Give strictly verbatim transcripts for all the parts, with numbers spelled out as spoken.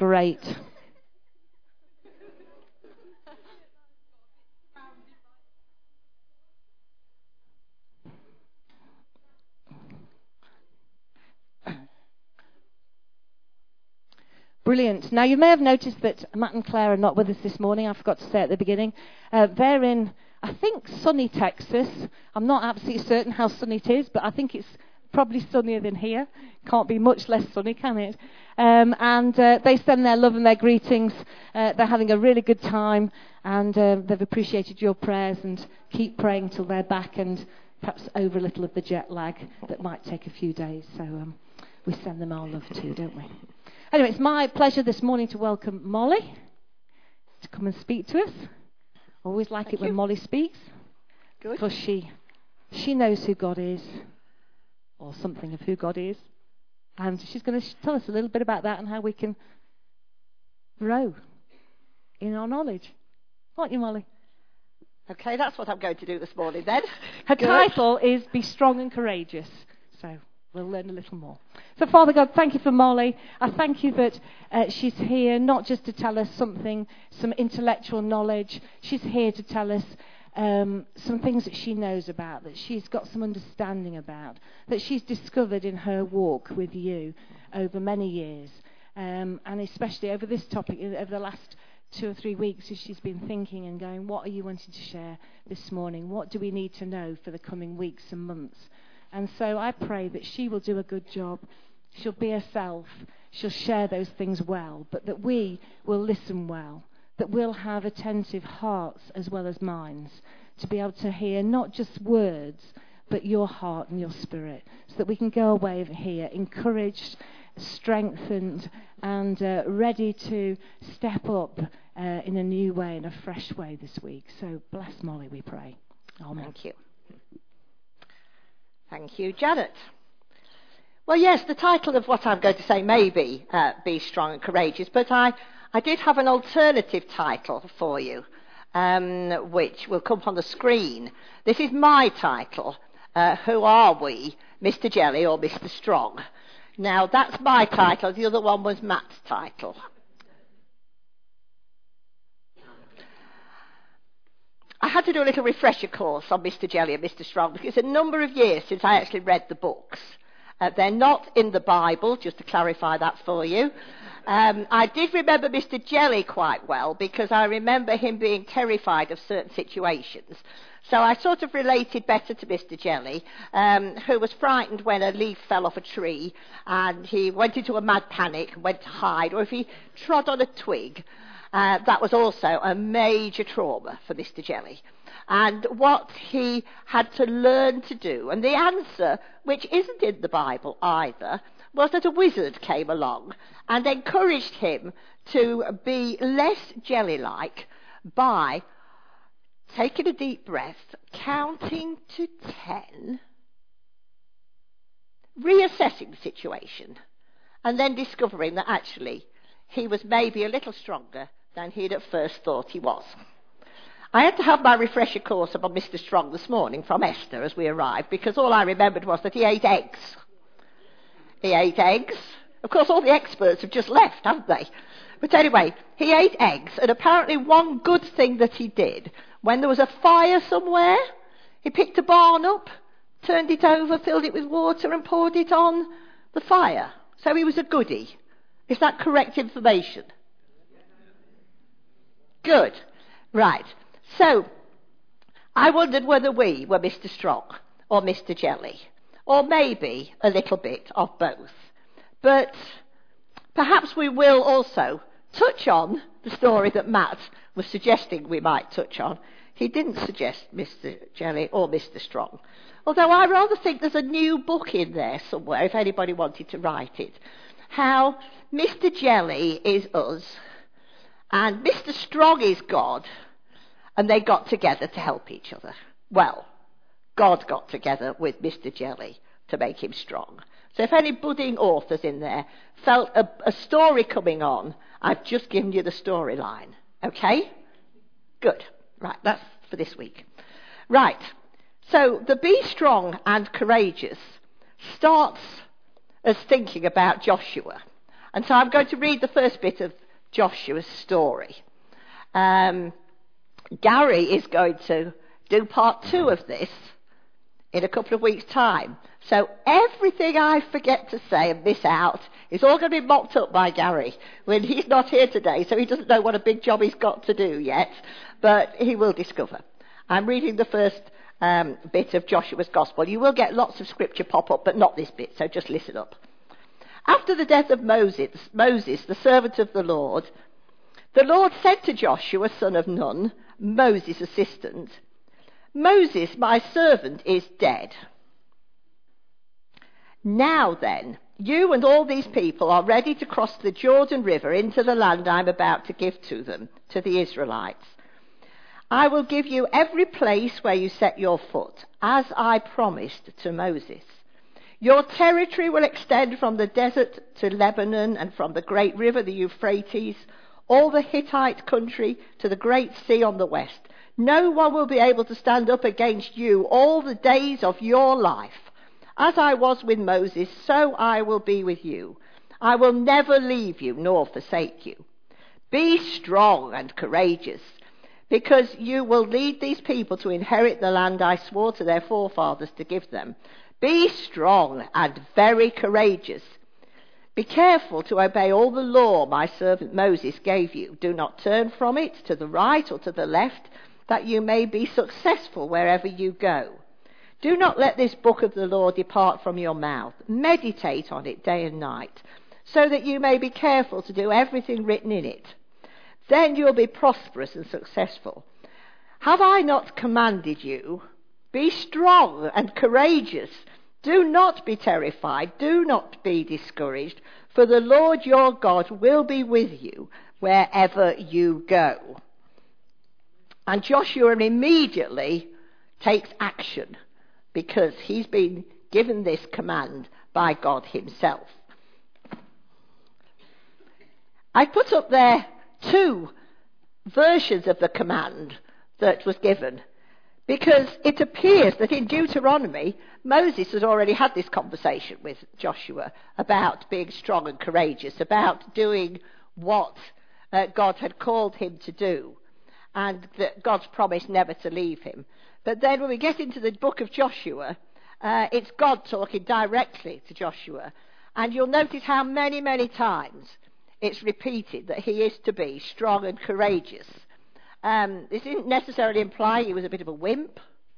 great. Brilliant. Now, you may have noticed that Matt and Claire are not with us this morning. I forgot to say at the beginning. Uh, they're in, I think, sunny Texas. I'm not absolutely certain how sunny it is, but I think it's probably sunnier than here. Can't be much less sunny, can it? Um, and uh, they send their love and their greetings. Uh, they're having a really good time, and uh, they've appreciated your prayers, and keep praying till they're back and perhaps over a little of the jet lag that might take a few days. So um, we send them our love too, don't we? Anyway, it's my pleasure this morning to welcome Molly to come and speak to us. Always like Thank it when you. Molly speaks. Good. Because she, she knows who God is, or something of who God is. And she's going to sh- tell us a little bit about that and how we can grow in our knowledge. Aren't you, Molly? Okay, that's what I'm going to do this morning then. Her Good. title is Be Strong and Courageous. So we'll learn a little more. So, Father God, thank you for Molly. I thank you that uh, she's here not just to tell us something, some intellectual knowledge. She's here to tell us um, some things that she knows about, that she's got some understanding about, that she's discovered in her walk with you over many years, um, and especially over this topic, over the last two or three weeks, as she's been thinking and going, what are you wanting to share this morning? What do we need to know for the coming weeks and months? And so I pray that she will do a good job. She'll be herself. She'll share those things well, but that we will listen well, that we'll have attentive hearts as well as minds to be able to hear not just words, but your heart and your spirit, so that we can go away over here encouraged, strengthened, and uh, ready to step up uh, in a new way, in a fresh way this week. So bless Molly, we pray. Amen. Thank you. Thank you, Janet. Well, yes, the title of what I'm going to say may be uh, Be Strong and Courageous, but I, I did have an alternative title for you, um, which will come on the screen. This is my title, uh, Who Are We, Mister Jelly or Mister Strong? Now, that's my title. The other one was Matt's title. I had to do a little refresher course on Mister Jelly and Mister Strong because it's a number of years since I actually read the books. Uh, they're not in the Bible, just to clarify that for you. Um, I did remember Mister Jelly quite well because I remember him being terrified of certain situations. So I sort of related better to Mister Jelly, um, who was frightened when a leaf fell off a tree and he went into a mad panic and went to hide, or if he trod on a twig. Uh, that was also a major trauma for Mister Jelly. And what he had to learn to do, and the answer, which isn't in the Bible either, was that a wizard came along and encouraged him to be less jelly-like by taking a deep breath, counting to ten, reassessing the situation, and then discovering that actually he was maybe a little stronger than he'd at first thought he was. I had to have my refresher course about Mister Strong this morning from Esther as we arrived, because all I remembered was that he ate eggs. He ate eggs. Of course, all the experts have just left, haven't they? But anyway, he ate eggs, and apparently one good thing that he did, when there was a fire somewhere, he picked a barn up, turned it over, filled it with water, and poured it on the fire. So he was a goodie. Is that correct information? Good. Right. So, I wondered whether we were Mister Strong or Mister Jelly, or maybe a little bit of both. But perhaps we will also touch on the story that Matt was suggesting we might touch on. He didn't suggest Mister Jelly or Mister Strong, although I rather think there's a new book in there somewhere if anybody wanted to write it. How Mister Jelly is us and Mister Strong is God, and they got together to help each other. Well, God got together with Mister Jelly to make him strong. So if any budding authors in there felt a, a story coming on, I've just given you the storyline. Okay? Good. Right, that's for this week. Right, so the Be Strong and Courageous starts as thinking about Joshua And so I'm going to read the first bit of Joshua's story. Um, Gary is going to do part two of this in a couple of weeks' time. So everything I forget to say and miss out is all going to be mocked up by Gary when he's not here today, so he doesn't know what a big job he's got to do yet, but he will discover. I'm reading the first um, bit of Joshua's Gospel. You will get lots of scripture pop up, but not this bit, so just listen up. After the death of Moses, Moses, the servant of the Lord, the Lord said to Joshua, son of Nun, Moses' assistant, Moses, my servant, is dead. Now then, you and all these people are ready to cross the Jordan River into the land I'm about to give to them, to the Israelites. I will give you every place where you set your foot, as I promised to Moses. Your territory will extend from the desert to Lebanon and from the great river, the Euphrates, all the Hittite country to the great sea on the west. No one will be able to stand up against you all the days of your life. As I was with Moses, so I will be with you. I will never leave you nor forsake you. Be strong and courageous, because you will lead these people to inherit the land I swore to their forefathers to give them. Be strong and very courageous. Be careful to obey all the law my servant Moses gave you. Do not turn from it to the right or to the left, that you may be successful wherever you go. Do not let this book of the law depart from your mouth. Meditate on it day and night, so that you may be careful to do everything written in it. Then you'll be prosperous and successful. Have I not commanded you? Be strong and courageous. Do not be terrified. Do not be discouraged, for the Lord your God will be with you wherever you go. And Joshua immediately takes action, because he's been given this command by God himself. I put up there two versions of the command that was given, because it appears that in Deuteronomy, Moses had already had this conversation with Joshua about being strong and courageous, about doing what uh, God had called him to do, and that God's promised never to leave him. But then when we get into the book of Joshua, uh, it's God talking directly to Joshua. And you'll notice how many, many times it's repeated that he is to be strong and courageous. Um, this didn't necessarily imply he was a bit of a wimp,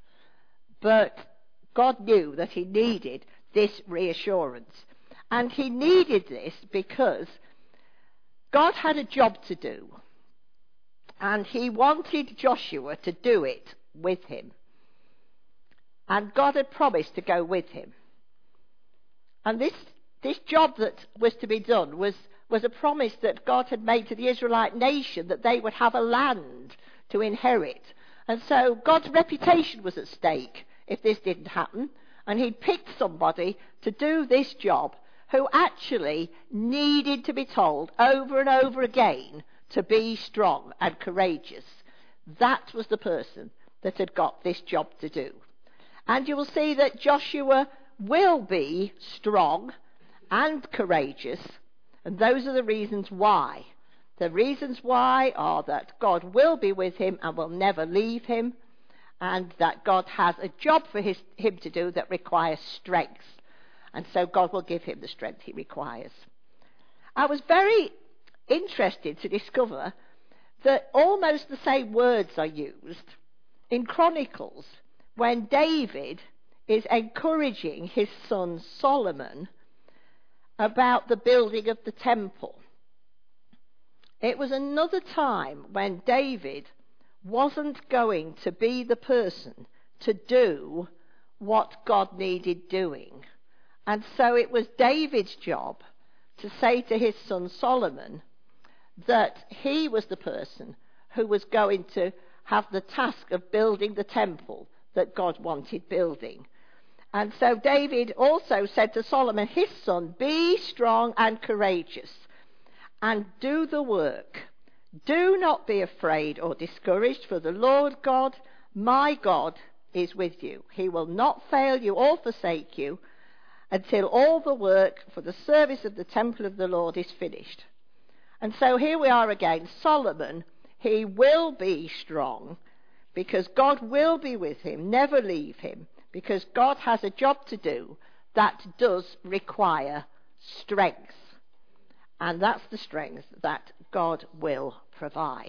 but God knew that he needed this reassurance. And he needed this because God had a job to do. And he wanted Joshua to do it with him. And God had promised to go with him. And this this job that was to be done was, was a promise that God had made to the Israelite nation, that they would have a land to inherit. And so God's reputation was at stake if this didn't happen. And he'd picked somebody to do this job who actually needed to be told over and over again to be strong and courageous. That was the person that had got this job to do. And you will see that Joshua will be strong and courageous, and those are the reasons why. The reasons why are that God will be with him and will never leave him, and that God has a job for his, him to do that requires strength, and so God will give him the strength he requires. I was very interested to discover that almost the same words are used in Chronicles when David is encouraging his son Solomon about the building of the temple. It was another time when David wasn't going to be the person to do what God needed doing. And so it was David's job to say to his son Solomon that he was the person who was going to have the task of building the temple that God wanted building. And so David also said to Solomon, his son, be strong and courageous and do the work. Do not be afraid or discouraged, for the Lord God, my God, is with you. He will not fail you or forsake you. until all the work for the service of the temple of the Lord is finished. And so here we are again. Solomon, he will be strong because God will be with him, never leave him, because God has a job to do that does require strength. And that's the strength that God will provide.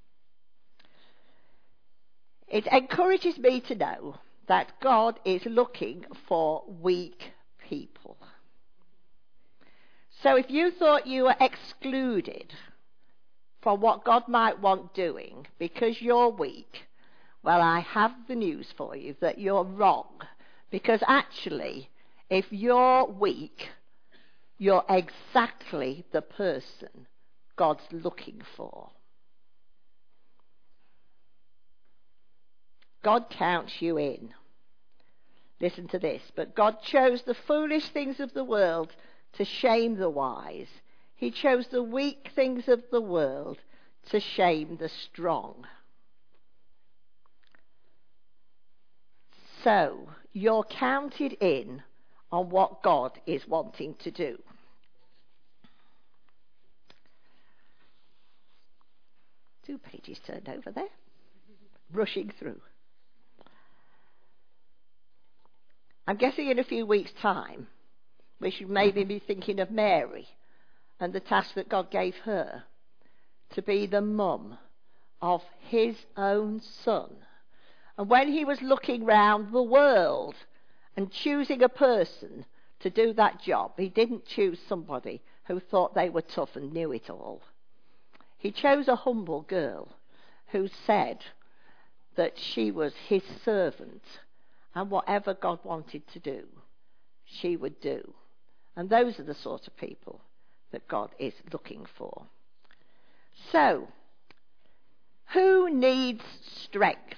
It encourages me to know that God is looking for weak people. So if you thought you were excluded from what God might want doing because you're weak, well, I have the news for you that you're wrong. Because actually, if you're weak, you're exactly the person God's looking for. God counts you in. Listen to this. But God chose the foolish things of the world to shame the wise. He chose the weak things of the world to shame the strong. So, you're counted in on what God is wanting to do. Two pages turned over there. Rushing through. I'm guessing in a few weeks' time, we should maybe be thinking of Mary and the task that God gave her to be the mum of his own son. And when he was looking round the world and choosing a person to do that job, he didn't choose somebody who thought they were tough and knew it all. He chose a humble girl who said that she was his servant, and whatever God wanted to do, she would do. And those are the sort of people that God is looking for. So, who needs strength?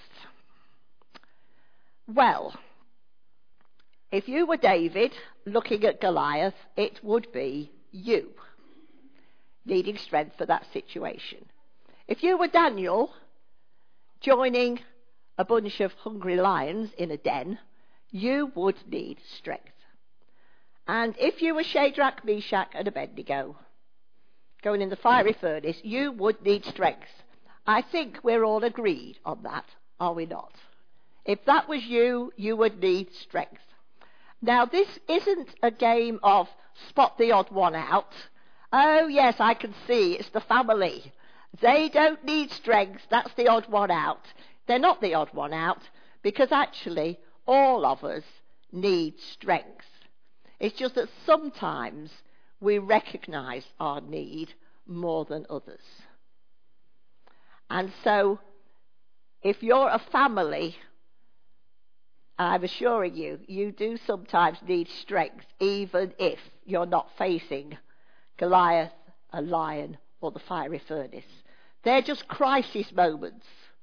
Well, if you were David looking at Goliath, it would be you needing strength for that situation. If you were Daniel joining a bunch of hungry lions in a den, you would need strength. And if you were Shadrach, Meshach and Abednego going in the fiery furnace, you would need strength. I think we're all agreed on that, are we not? If that was you, you would need strength. Now, this isn't a game of spot the odd one out. Oh, yes, I can see it's the family. They don't need strength. That's the odd one out. They're not the odd one out because actually all of us need strength. It's just that sometimes we recognise our need more than others. And so if you're a family, I'm assuring you, you do sometimes need strength, even if you're not facing Goliath, a lion, or the fiery furnace. They're just crisis moments.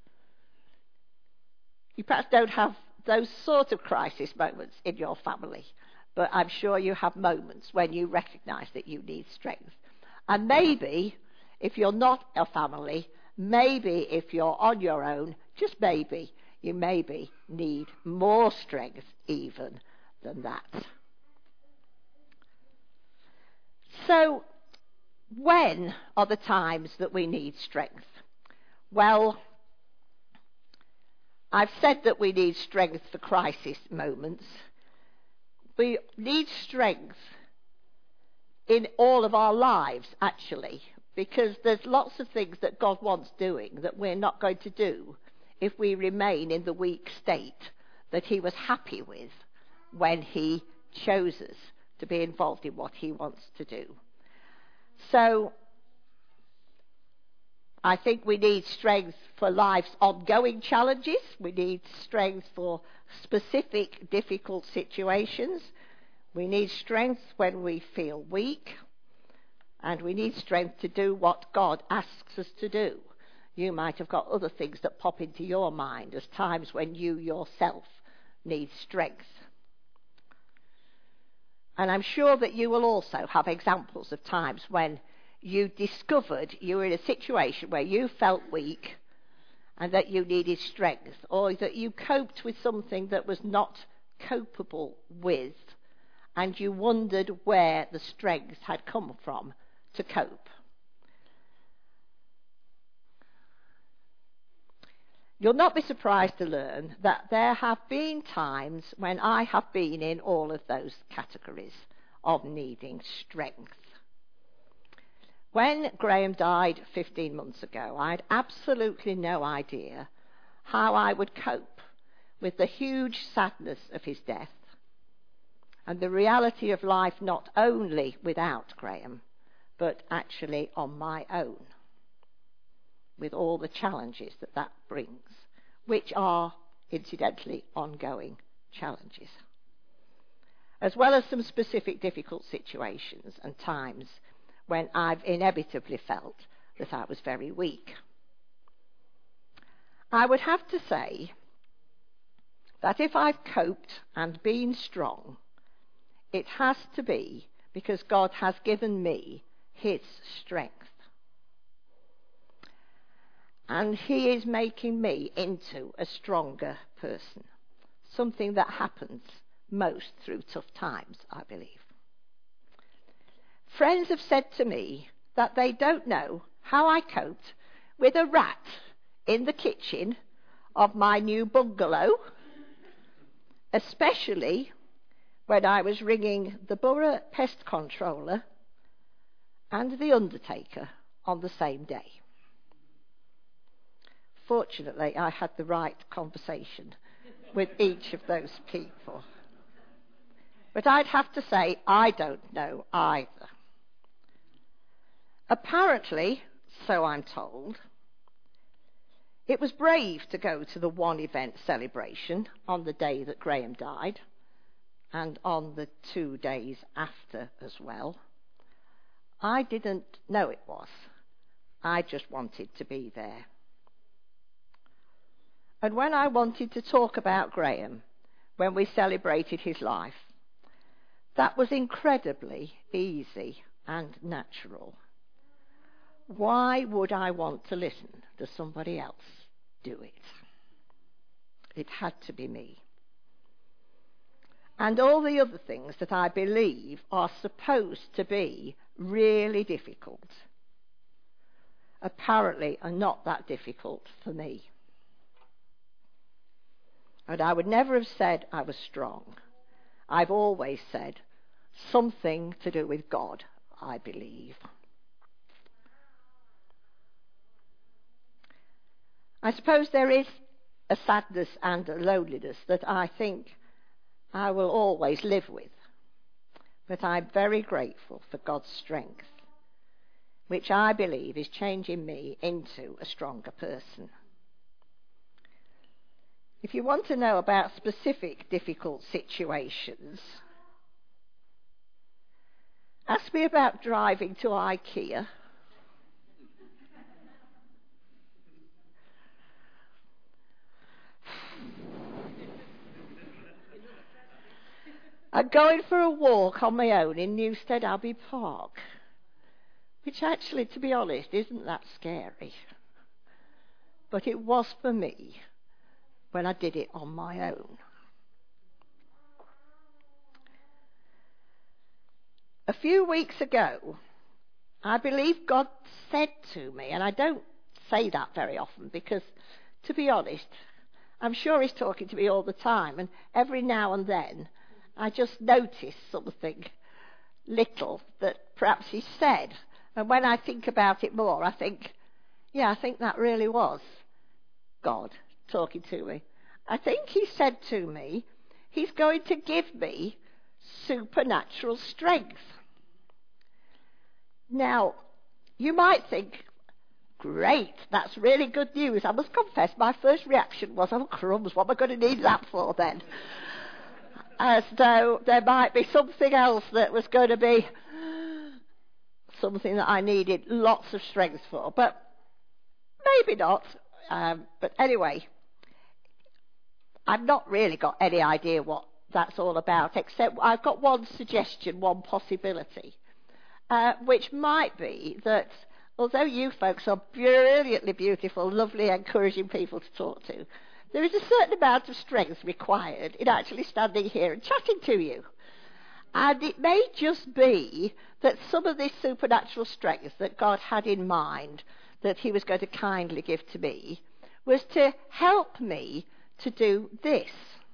You perhaps don't have those sort of crisis moments in your family, but I'm sure you have moments when you recognise that you need strength. And maybe, if you're not a family, maybe if you're on your own, just maybe, you maybe need more strength even than that. So, when are the times that we need strength? Well, I've said that we need strength for crisis moments. We need strength in all of our lives, actually, because there's lots of things that God wants doing that we're not going to do if we remain in the weak state that he was happy with when he chose us to be involved in what he wants to do. So, I think we need strength for life's ongoing challenges. We need strength for specific difficult situations. We need strength when we feel weak. And we need strength to do what God asks us to do. You might have got other things that pop into your mind as times when you yourself need strength. And I'm sure that you will also have examples of times when you discovered you were in a situation where you felt weak and that you needed strength, or that you coped with something that was not copable with, and you wondered where the strength had come from to cope. You'll not be surprised to learn that there have been times when I have been in all of those categories of needing strength. When Graham died fifteen months ago, I had absolutely no idea how I would cope with the huge sadness of his death and the reality of life not only without Graham, but actually on my own, with all the challenges that that brings, which are, incidentally, ongoing challenges, as well as some specific difficult situations and times when I've inevitably felt that I was very weak. I would have to say that if I've coped and been strong, it has to be because God has given me his strength. And he is making me into a stronger person, something that happens most through tough times, I believe. Friends have said to me that they don't know how I coped with a rat in the kitchen of my new bungalow, especially when I was ringing the borough pest controller and the undertaker on the same day. Fortunately, I had the right conversation with each of those people. But I'd have to say, I don't know either. Apparently, so I'm told, it was brave to go to the one event celebration on the day that Graham died, and on the two days after as well. I didn't know it was. I just wanted to be there. And when I wanted to talk about Graham, when we celebrated his life, that was incredibly easy and natural. Why would I want to listen to somebody else do it? It had to be me. And all the other things that I believe are supposed to be really difficult, apparently are not that difficult for me. And I would never have said I was strong. I've always said something to do with God, I believe. I suppose there is a sadness and a loneliness that I think I will always live with. But I'm very grateful for God's strength, which I believe is changing me into a stronger person. If you want to know about specific difficult situations, ask me about driving to IKEA. And going for a walk on my own in Newstead Abbey Park, which actually, to be honest, isn't that scary. But it was for me when I did it on my own. A few weeks ago, I believe God said to me, and I don't say that very often because, to be honest, I'm sure he's talking to me all the time, and every now and then I just notice something little that perhaps he said. And when I think about it more, I think, yeah, I think that really was God talking to me. I think he said to me, he's going to give me supernatural strength. Now, you might think, great, that's really good news. I must confess, my first reaction was, oh crumbs, what am I going to need that for then? As though there might be something else that was going to be something that I needed lots of strength for. But maybe not. Um, but anyway, I've not really got any idea what that's all about, except I've got one suggestion, one possibility, uh, which might be that although you folks are brilliantly beautiful, lovely, encouraging people to talk to, there is a certain amount of strength required in actually standing here and chatting to you. And it may just be that some of this supernatural strength that God had in mind that he was going to kindly give to me was to help me to do this.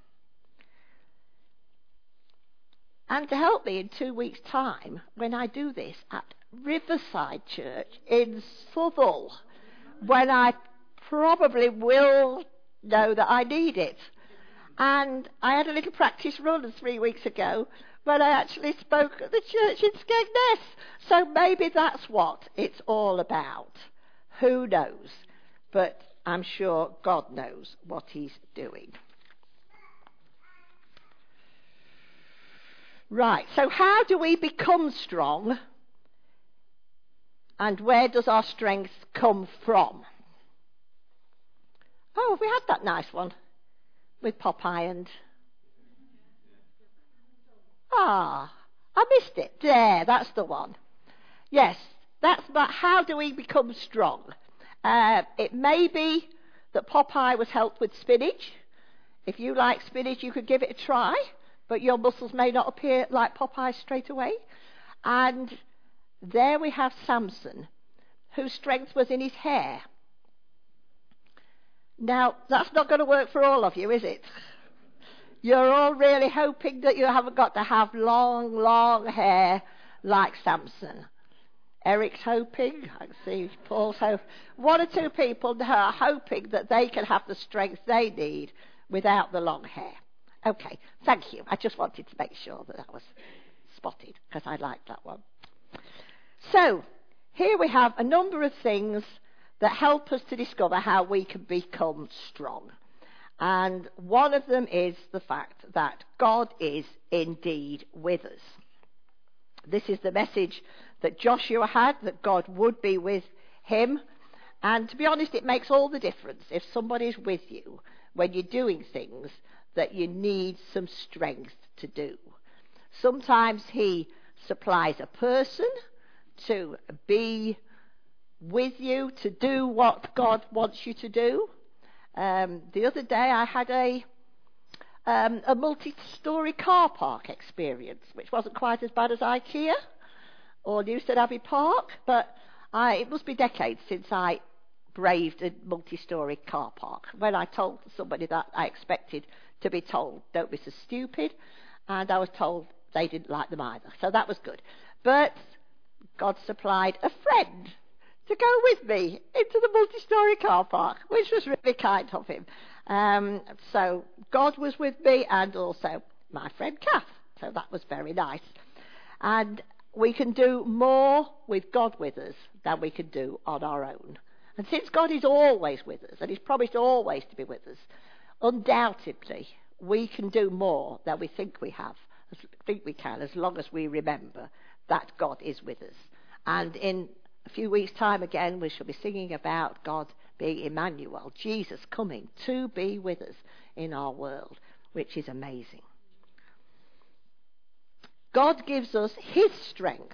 And to help me in two weeks' time when I do this at Riverside Church in Southall, when I probably will know that I need it. And I had a little practice run three weeks ago when I actually spoke at the church in Skegness. So maybe that's what it's all about. Who knows? But I'm sure God knows what he's doing. Right, so how do we become strong? And where does our strength come from? Oh, we had that nice one with Popeye and... Ah, I missed it. There, that's the one. Yes, that's about how do we become strong. Uh, it may be that Popeye was helped with spinach. If you like spinach, you could give it a try, but your muscles may not appear like Popeye straight away. And there we have Samson, whose strength was in his hair. Now, that's not going to work for all of you, is it? You're all really hoping that you haven't got to have long, long hair like Samson. Eric's hoping, I can see Paul's hoping. One or two people are hoping that they can have the strength they need without the long hair. Okay, thank you. I just wanted to make sure that that was spotted, because I liked that one. So, here we have a number of things that help us to discover how we can become strong. And one of them is the fact that God is indeed with us. This is the message that Joshua had, that God would be with him. And to be honest, it makes all the difference if somebody's with you when you're doing things that you need some strength to do. Sometimes he supplies a person to be with you, to do what God wants you to do. Um, the other day I had a um, a multi-storey car park experience, which wasn't quite as bad as IKEA or Newstead Abbey Park, but I, it must be decades since I braved a multi-storey car park. When I told somebody that, I expected to be told, don't be so stupid, and I was told they didn't like them either, so that was good. But God supplied a friend to go with me into the multi-storey car park, which was really kind of him. Um, so God was with me, and also my friend Kath, so that was very nice. And we can do more with God with us than we can do on our own. And since God is always with us, and he's promised always to be with us, undoubtedly we can do more than we think we have, think we can, as long as we remember that God is with us. And in a few weeks' time again, we shall be singing about God being Emmanuel, Jesus coming to be with us in our world, which is amazing. God gives us his strength,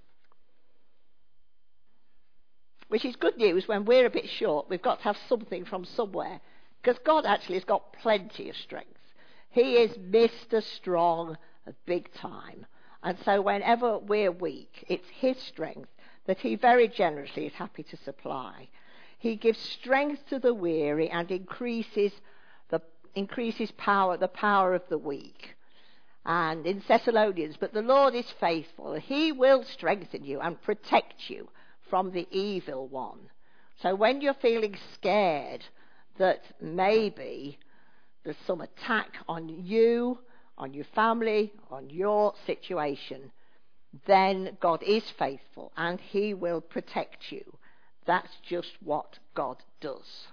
which is good news when we're a bit short. We've got to have something from somewhere, because God actually has got plenty of strength. He is Mister Strong, big time. And so whenever we're weak, it's his strength that he very generously is happy to supply. He gives strength to the weary and increases the increases power, the power of the weak. And in Thessalonians, but the Lord is faithful. He will strengthen you and protect you from the evil one. So when you're feeling scared that maybe there's some attack on you, on your family, on your situation, then God is faithful and he will protect you. That's just what God does.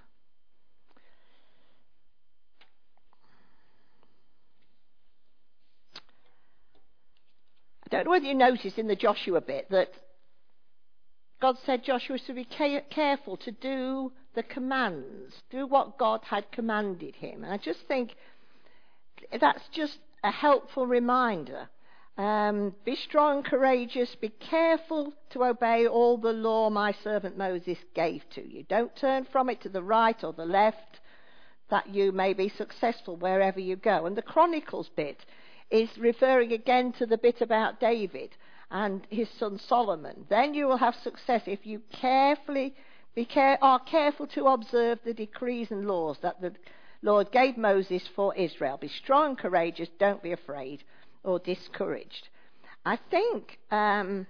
I don't know whether you noticed in the Joshua bit that God said Joshua was to be careful to do the commands, do what God had commanded him. And I just think that's just a helpful reminder. Um, be strong, courageous, be careful to obey all the law my servant Moses gave to you. Don't turn from it to the right or the left, that you may be successful wherever you go. And the Chronicles bit is referring again to the bit about David and his son Solomon. Then you will have success if you carefully be care, are careful to observe the decrees and laws that the Lord gave Moses for Israel. Be strong and courageous, don't be afraid or discouraged. I think um,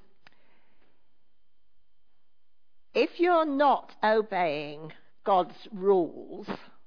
if you're not obeying God's rules,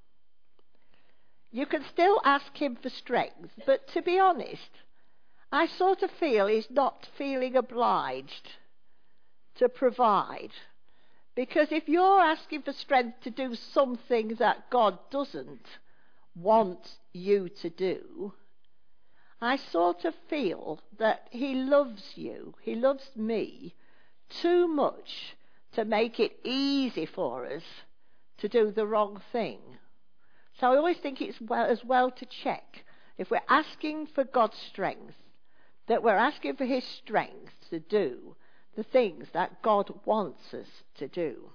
you can still ask him for strength, but to be honest, I sort of feel he's not feeling obliged to provide. Because if you're asking for strength to do something that God doesn't want you to do, I sort of feel that he loves you, he loves me, too much to make it easy for us to do the wrong thing. So I always think it's well, as well to check, if we're asking for God's strength, that we're asking for his strength to do the things that God wants us to do.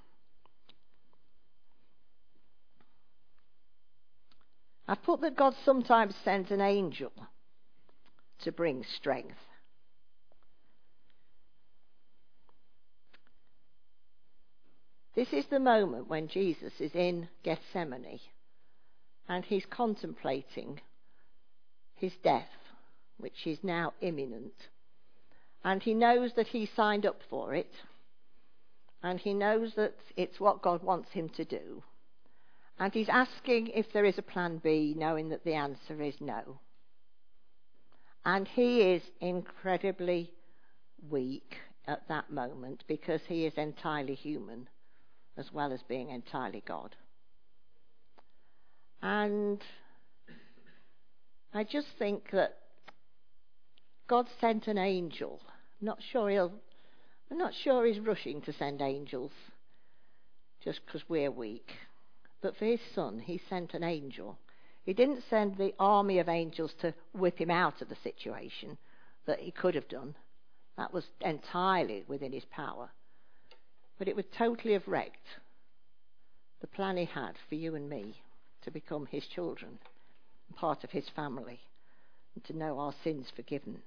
I put that God sometimes sends an angel to bring strength. This is the moment when Jesus is in Gethsemane and he's contemplating his death, which is now imminent. And he knows that he signed up for it. And he knows that it's what God wants him to do. And he's asking if there is a plan B, knowing that the answer is no. And he is incredibly weak at that moment because he is entirely human as well as being entirely God. And I just think that God sent an angel. I'm not sure he'll. I'm not sure he's rushing to send angels, just because we're weak. But for his son, he sent an angel. He didn't send the army of angels to whip him out of the situation that he could have done. That was entirely within his power. But it would totally have wrecked the plan he had for you and me to become his children, part of his family, and to know our sins forgiven.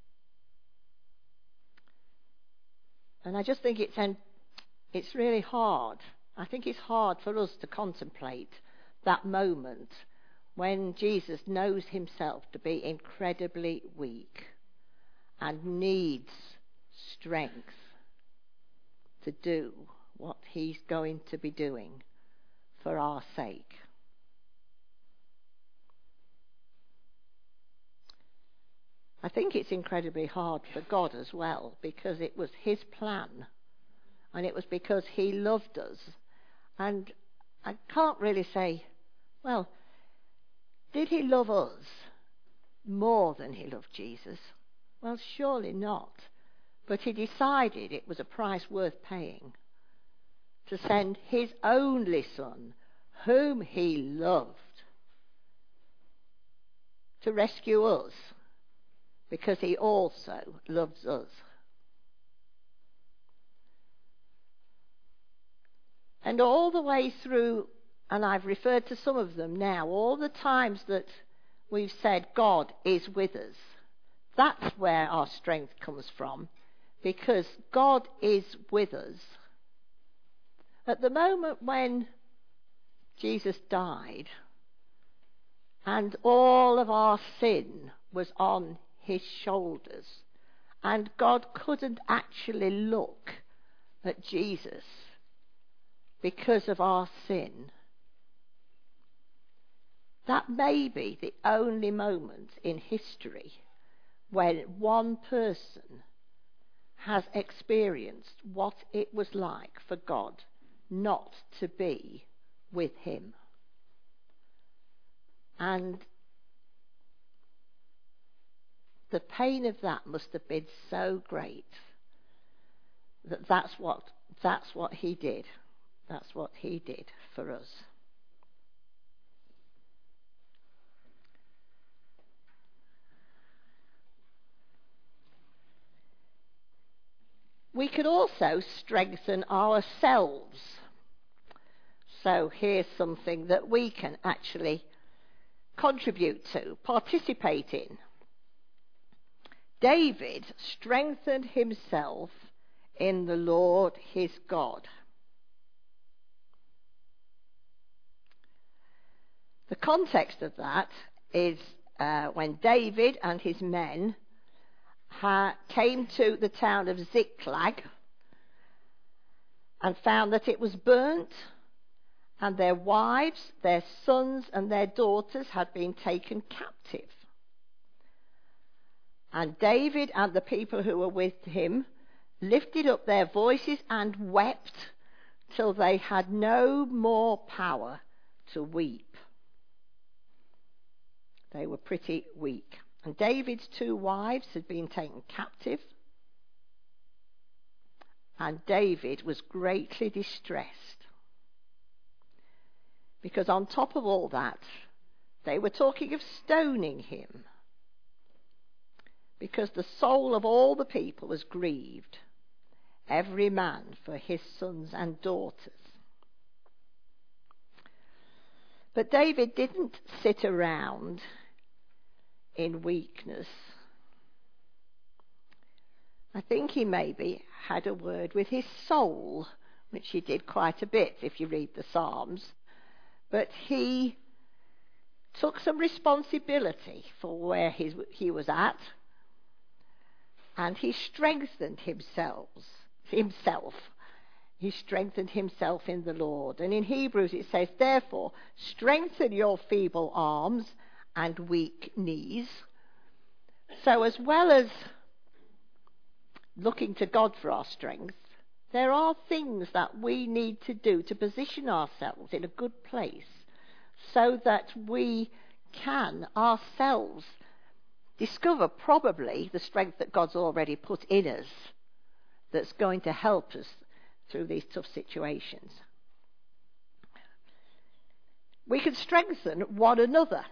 And I just think it's en- it's really hard. I think it's hard for us to contemplate that moment when Jesus knows himself to be incredibly weak and needs strength to do what he's going to be doing for our sake. I think it's incredibly hard for God as well, because it was his plan, and it was because he loved us. And I can't really say, well, did he love us more than he loved Jesus? Well, surely not. But he decided it was a price worth paying to send his only son, whom he loved, to rescue us, because he also loves us. And all the way through, and I've referred to some of them now, all the times that we've said God is with us, that's where our strength comes from, because God is with us. At the moment when Jesus died, and all of our sin was on his shoulders, and God couldn't actually look at Jesus because of our sin, that may be the only moment in history when one person has experienced what it was like for God not to be with him. And the pain of that must have been so great that that's what, that's what he did. That's what he did for us. We could also strengthen ourselves. So here's something that we can actually contribute to, participate in. David strengthened himself in the Lord his God. The context of that is uh, when David and his men ha- came to the town of Ziklag and found that it was burnt, and their wives, their sons and their daughters had been taken captive. And David and the people who were with him lifted up their voices and wept till they had no more power to weep. They were pretty weak. And David's two wives had been taken captive, and David was greatly distressed. Because on top of all that, they were talking of stoning him. Because the soul of all the people was grieved, every man for his sons and daughters. But David didn't sit around in weakness. I think he maybe had a word with his soul, which he did quite a bit if you read the Psalms. But he took some responsibility for where his, he was at, and he strengthened himself. himself. He strengthened himself in the Lord. And in Hebrews it says, therefore, strengthen your feeble arms and weak knees. So as well as looking to God for our strength, there are things that we need to do to position ourselves in a good place so that we can ourselves discover probably the strength that God's already put in us that's going to help us through these tough situations. We can strengthen one another.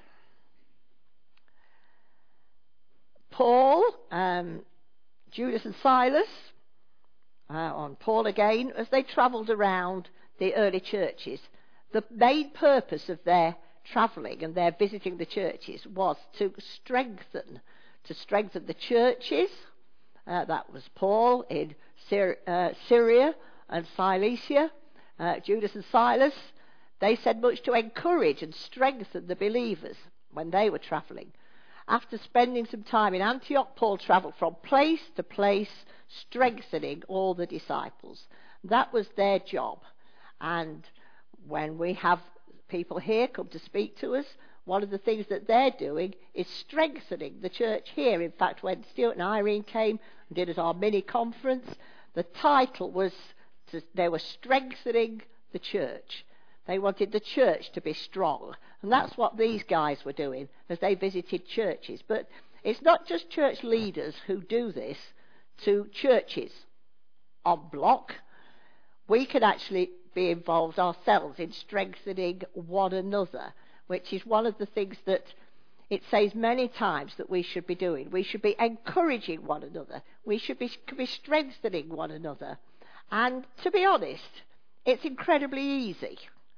Paul, um, Judas and Silas, uh, on Paul again, as they travelled around the early churches, the main purpose of their travelling and their visiting the churches was to strengthen, to strengthen the churches. Uh, that was Paul in Syri- uh, Syria and Cilicia. Uh, Judas and Silas, they said much to encourage and strengthen the believers when they were travelling. After spending some time in Antioch, Paul travelled from place to place, strengthening all the disciples. That was their job. And when we have people here come to speak to us, one of the things that they're doing is strengthening the church here. In fact, when Stuart and Irene came and did our mini conference, the title was, to, they were strengthening the church. They wanted the church to be strong. And that's what these guys were doing as they visited churches. But it's not just church leaders who do this to churches en bloc. We can actually be involved ourselves in strengthening one another, which is one of the things that it says many times that we should be doing. We should be encouraging one another. We should be, be strengthening one another. And to be honest, it's incredibly easy.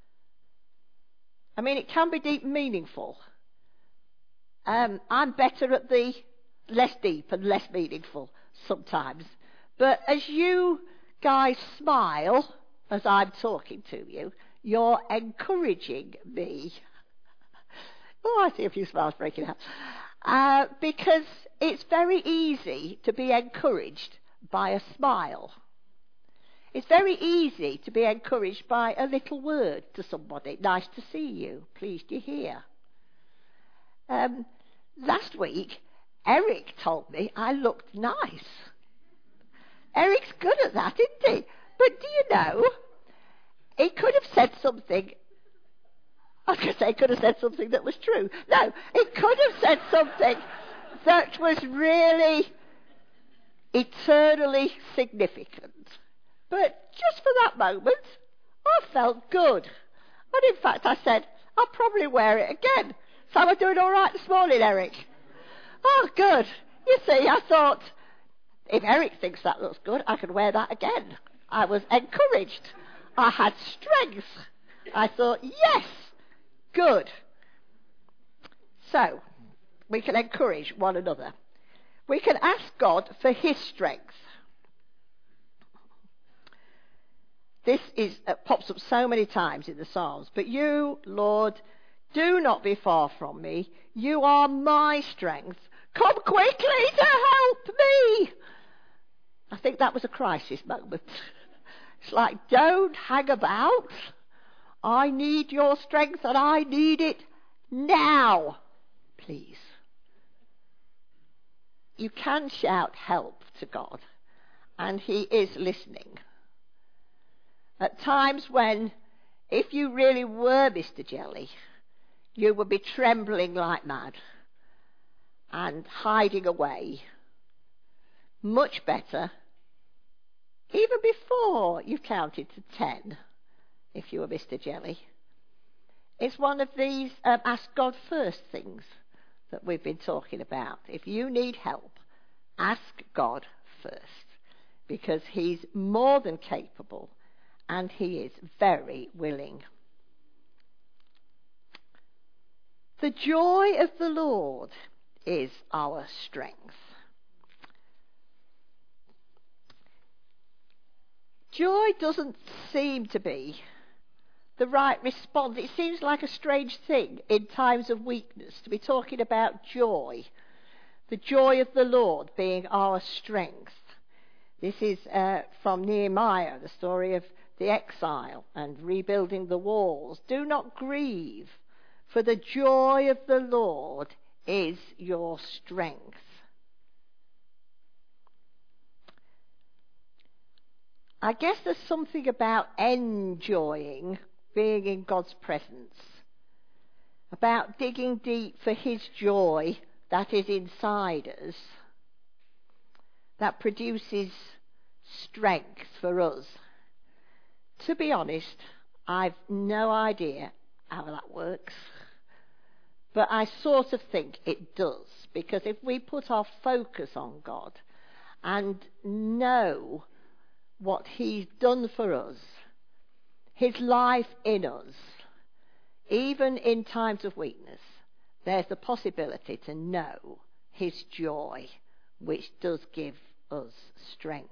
I mean, it can be deep and meaningful. Um, I'm better at the less deep and less meaningful sometimes. But as you guys smile as I'm talking to you, you're encouraging me. Oh, I see a few smiles breaking out. Uh, because it's very easy to be encouraged by a smile. It's very easy to be encouraged by a little word to somebody. Nice to see you. Pleased you're here. Um, last week, Eric told me I looked nice. Eric's good at that, isn't he? But do you know, he could have said something. I was going to say he could have said something that was true. No, he could have said something that was really eternally significant. But just for that moment, I felt good. And in fact, I said, I'll probably wear it again. So I'm doing all right this morning, Eric. Oh, good. You see, I thought, if Eric thinks that looks good, I can wear that again. I was encouraged. I had strength. I thought, yes, good. So, we can encourage one another. We can ask God for his strength. This is uh, pops up so many times in the Psalms. But you, Lord, do not be far from me. You are my strength. Come quickly to help me. I think that was a crisis moment. It's like, don't hang about. I need your strength and I need it now, please. You can shout help to God, and he is listening. At times when, if you really were Mister Jelly, you would be trembling like mad and hiding away. Much better, even before you counted to ten, if you were Mister Jelly. It's one of these um, ask God first things that we've been talking about. If you need help, ask God first, because he's more than capable and he is very willing. The joy of the Lord is our strength. Joy doesn't seem to be the right response. It seems like a strange thing in times of weakness to be talking about joy. The joy of the Lord being our strength. This is uh, from Nehemiah, the story of the exile and rebuilding the walls. Do not grieve, for the joy of the Lord is your strength. I guess there's something about enjoying being in God's presence, about digging deep for his joy that is inside us, that produces strength for us. To be honest, I've no idea how that works, but I sort of think it does, because if we put our focus on God and know what he's done for us, his life in us, even in times of weakness, there's the possibility to know his joy, which does give us strength.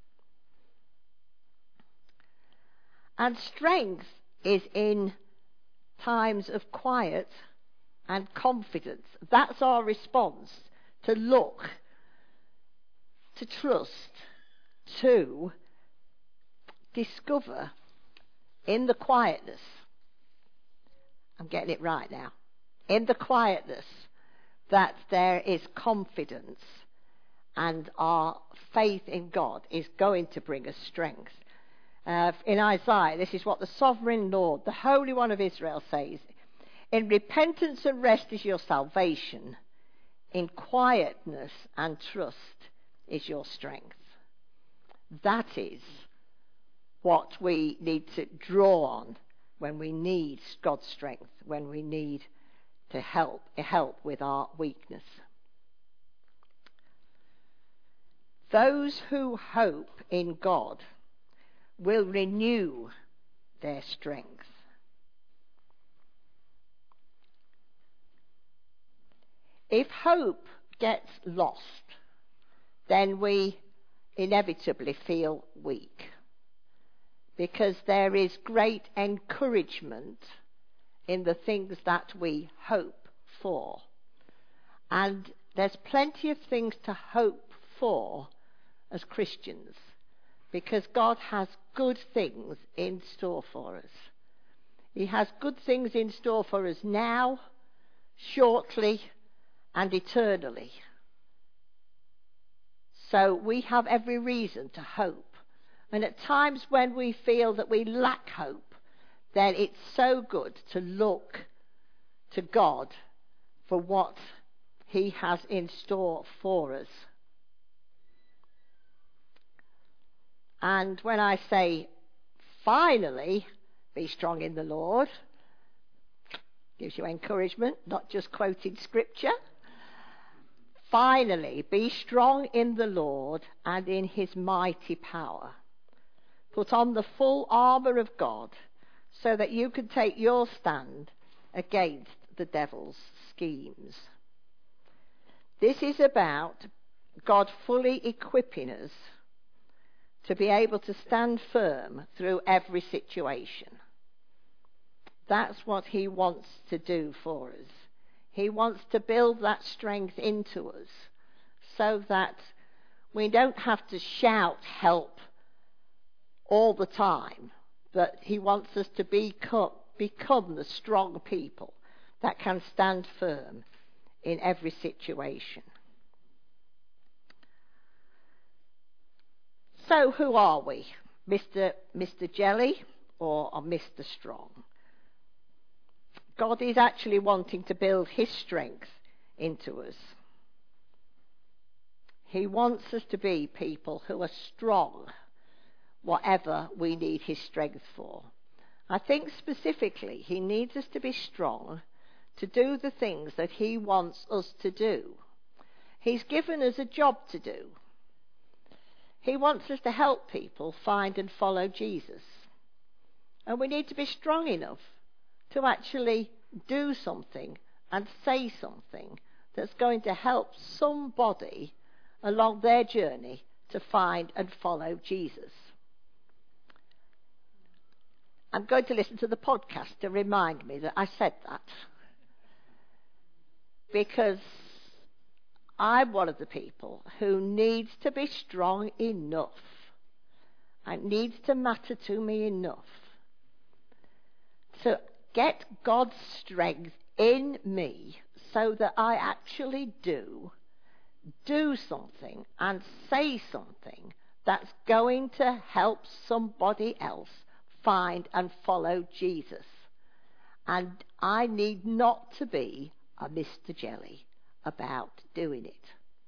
And strength is in times of quiet and confidence. That's our response to look, to trust, to discover in the quietness. I'm getting it right now. In the quietness that there is confidence, and our faith in God is going to bring us strength. Uh, in Isaiah, this is what the sovereign Lord, the Holy One of Israel, says. In repentance and rest is your salvation. In quietness and trust is your strength. That is what we need to draw on when we need God's strength, when we need to help, help with our weakness. Those who hope in God will renew their strength. If hope gets lost, then we inevitably feel weak, because there is great encouragement in the things that we hope for. And there's plenty of things to hope for as Christians, because God has good things in store for us. He has good things in store for us now, shortly, and eternally. So we have every reason to hope. And at times when we feel that we lack hope, then it's so good to look to God for what he has in store for us. And when I say, finally, be strong in the Lord, gives you encouragement, not just quoting scripture. Finally, be strong in the Lord and in his mighty power. Put on the full armour of God, so that you can take your stand against the devil's schemes. This is about God fully equipping us to be able to stand firm through every situation. That's what he wants to do for us. He wants to build that strength into us so that we don't have to shout help all the time, but he wants us to become, become the strong people that can stand firm in every situation. So who are we? Mister Mister Jelly or, or Mister Strong? God is actually wanting to build his strength into us. He wants us to be people who are strong, whatever we need his strength for. I think specifically he needs us to be strong to do the things that he wants us to do. He's given us a job to do. He wants us to help people find and follow Jesus. And we need to be strong enough to actually do something and say something that's going to help somebody along their journey to find and follow Jesus. I'm going to listen to the podcast to remind me that I said that. Because I'm one of the people who needs to be strong enough. It needs to matter to me enough to get God's strength in me so that I actually do do something and say something that's going to help somebody else find and follow Jesus. And I need not to be a Mister Jelly about doing it.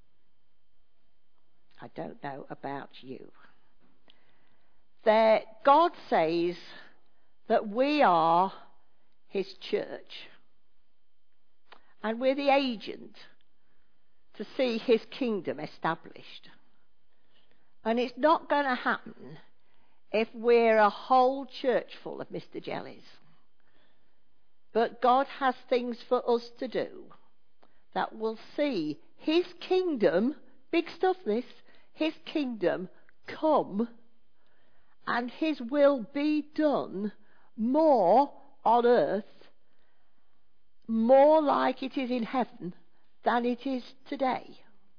I don't know about you. There, God says that we are his church. And we're the agent to see his kingdom established. And it's not going to happen if we're a whole church full of Mister Jellies. But God has things for us to do that will see his kingdom, big stuff this, his kingdom come and his will be done more on earth, more like it is in heaven than it is today.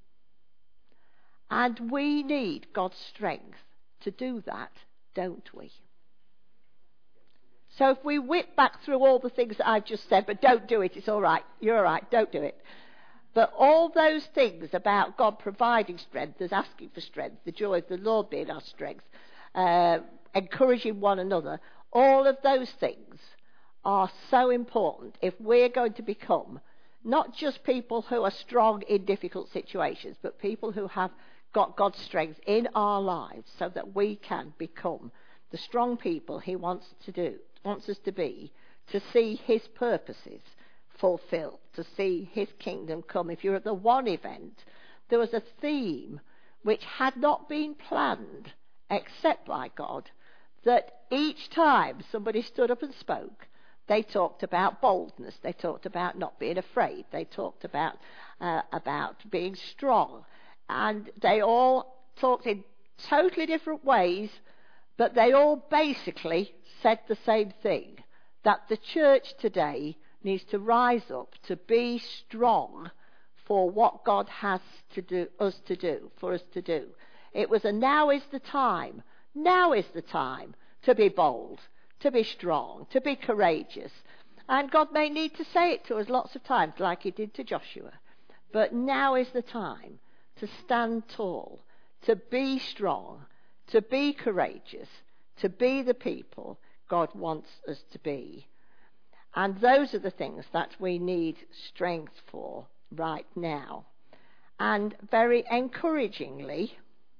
And we need God's strength to do that, don't we? So if we whip back through all the things that I've just said, but don't do it, it's all right, you're all right, don't do it. But all those things about God providing strength, us asking for strength, the joy of the Lord being our strength, uh, encouraging one another, all of those things are so important if we're going to become not just people who are strong in difficult situations, but people who have got God's strength in our lives so that we can become the strong people he wants to do, wants us to be, to see his purposes fulfilled, to see his kingdom come. If you're at the one event, there was a theme which had not been planned except by God, that each time somebody stood up and spoke, they talked about boldness, they talked about not being afraid, they talked about uh, about being strong, and they all talked in totally different ways, but they all basically said the same thing, that the church today needs to rise up to be strong for what God has to do, us to do, for us to do. It was a now is the time, now is the time to be bold, to be strong, to be courageous. And God may need to say it to us lots of times, like he did to Joshua. But now is the time to stand tall, to be strong, to be courageous, to be the people God wants us to be. And those are the things that we need strength for right now. And very encouragingly,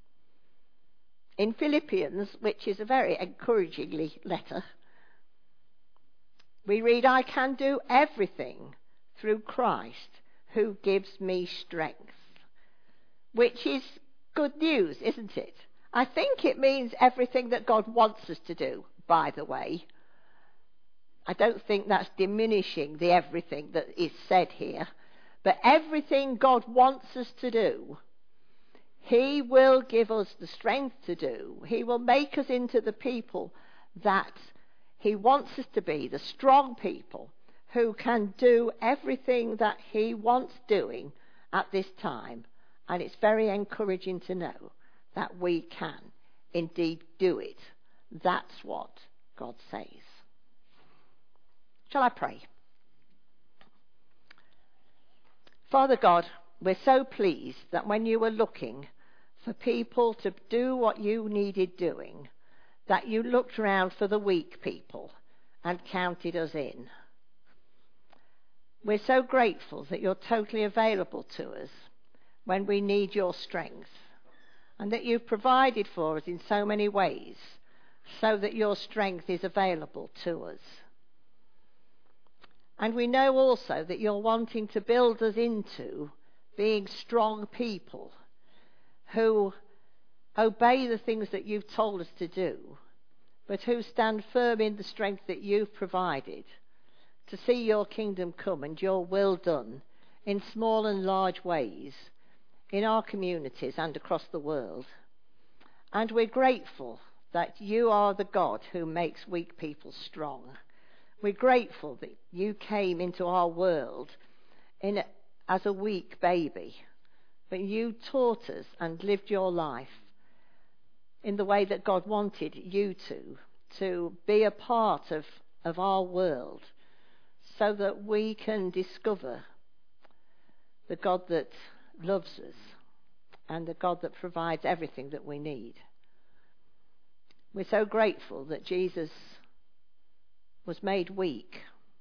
in Philippians, which is a very encouragingly letter, we read, I can do everything through Christ who gives me strength. Which is good news, isn't it? I think it means everything that God wants us to do, by the way. I don't think that's diminishing the everything that is said here. But everything God wants us to do He will give us the strength to do. He will make us into the people that he wants us to be, the strong people who can do everything that he wants doing at this time. And it's very encouraging to know that we can indeed do it. That's what God says. Shall I pray? Father God, we're so pleased that when you were looking for people to do what you needed doing, that you looked around for the weak people and counted us in. We're so grateful that you're totally available to us when we need your strength, and that you've provided for us in so many ways so that your strength is available to us. And we know also that you're wanting to build us into being strong people who obey the things that you've told us to do, but who stand firm in the strength that you've provided to see your kingdom come and your will done in small and large ways in our communities and across the world. And we're grateful that you are the God who makes weak people strong. We're grateful that you came into our world in a, as a weak baby, but you taught us and lived your life in the way that God wanted you to, to be a part of, of our world, so that we can discover the God that loves us and the God that provides everything that we need. We're so grateful that Jesus was made weak,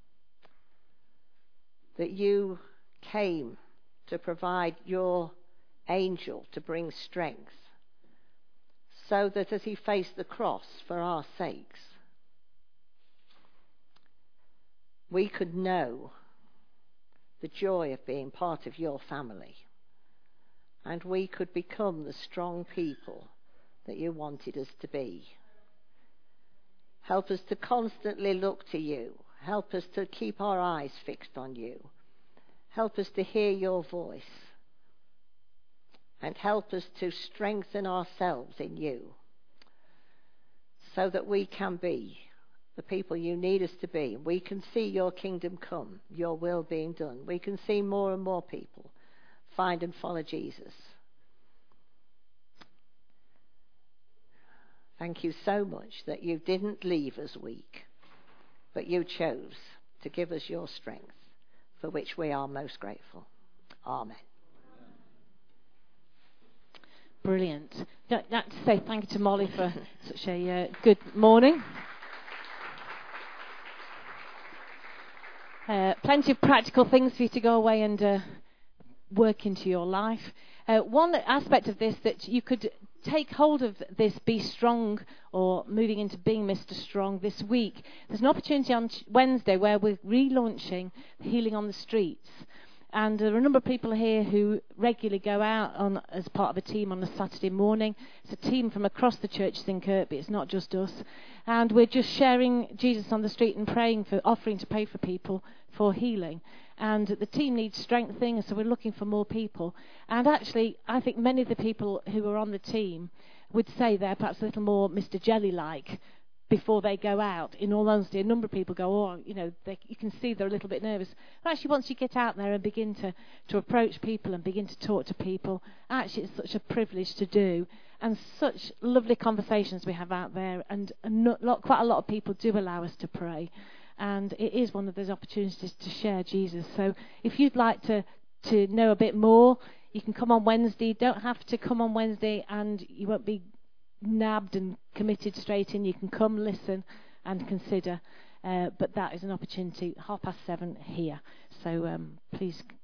that you came to provide your angel to bring strength, so that as he faced the cross for our sakes, we could know the joy of being part of your family, and we could become the strong people that you wanted us to be. Help us to constantly look to you. Help us to keep our eyes fixed on you. Help us to hear your voice. And help us to strengthen ourselves in you, so that we can be the people you need us to be. We can see your kingdom come, your will being done. We can see more and more people find and follow Jesus. Thank you so much that you didn't leave us weak, but you chose to give us your strength, for which we are most grateful. Amen. Brilliant. I'd like to say thank you to Molly for such a uh, good morning. Uh, plenty of practical things for you to go away and uh, work into your life. Uh, one aspect of this that you could take hold of, this Be Strong, or moving into being Mister Strong this week. There's an opportunity on Wednesday where we're relaunching Healing on the Streets. And there are a number of people here who regularly go out on as part of a team on a Saturday morning. It's a team from across the churches in Kirkby. It's not just us. And we're just sharing Jesus on the street and praying for, offering to pray for people for healing. And the team needs strengthening, so we're looking for more people. And actually, I think many of the people who are on the team would say they're perhaps a little more Mister Jelly-like before they go out. In all honesty, a number of people go, oh, you know, they, you can see they're a little bit nervous. But actually, once you get out there and begin to, to approach people and begin to talk to people, actually it's such a privilege to do. And such lovely conversations we have out there. And a lot, quite a lot of people do allow us to pray. And it is one of those opportunities to share Jesus. So if you'd like to, to know a bit more, you can come on Wednesday. You don't have to come on Wednesday and you won't be nabbed and committed straight in. You can come, listen and consider. Uh, but that is an opportunity, half past seven here. So um, please